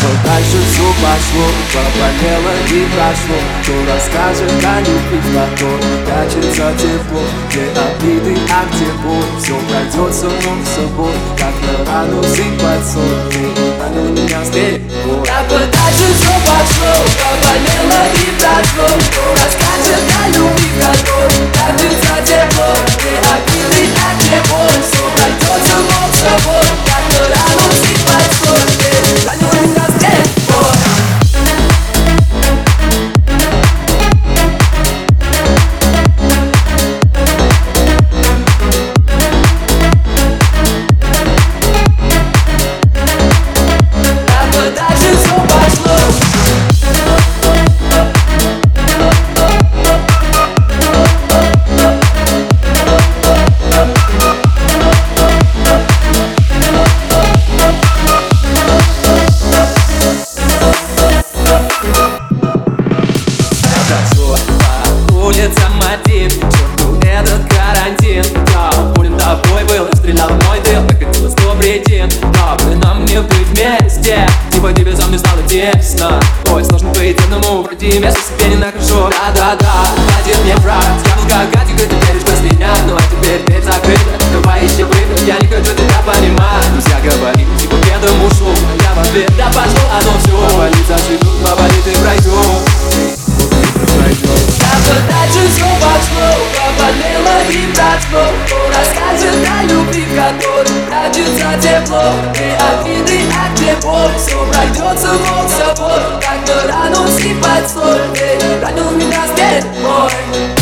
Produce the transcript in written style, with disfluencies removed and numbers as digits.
Вот дальше все пошло, поболело и прошло. Кто расскажет о любви, в которой прячется тепло, где обиды, а где боль. Все пройдет само собой, как на рану сыпать соль. Ты ранил меня с тепло. Так вот дальше все пошло, поболело и прошло. Кто расскажет о любви, в которой прячется тепло, где обиды, а где боль. Все пройдет само собой, как на рану сыпать соль. Ты ранил меня с тепло. Улицам один, черту этот карантин. Я болен тобой был, стрелял в мой тыл, так хотелось 100 причин. Но при нам не быть вместе, типа тебе со мной стало тесно. Ой, сложно быть одному, вроде место себе не нахожу. Да-да-да, хватит мне врать, я был как гадик, и ты веришь в меня. Но теперь дверь закрыта, давай ищи выход, я не хочу тебя понимать. Друзья говорили, типа бедом ушел, а я в ответ, да пошло оно все. Повалит заживут, повалит и пройдет. Дальше все пошло, поболело и прошло. Кто расскажет о любви, в которой прячется тепло, где обиды, а где боль. Все пройдет само собой, как на рану сыпать соль. Ты ранил меня с теплой.